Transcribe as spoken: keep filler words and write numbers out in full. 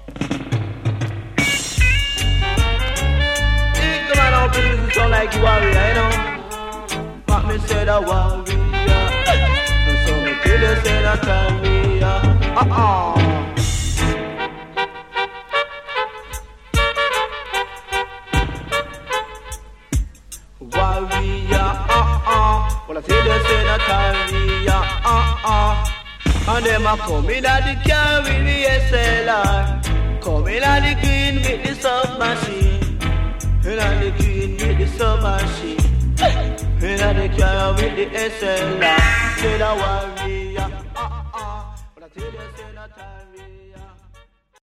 Think the man out there sound like warrior, you know. But me said a warrior. And so me tell you say a carrier. Uh-uh. Warrior, uh-uh. Well, I tell you say a carrier, uh-uh. And them a come in at the car with the S L R. Come in at the green with the submachine. In at the green with the submachine. In at the car with the S L R. Say the warrior.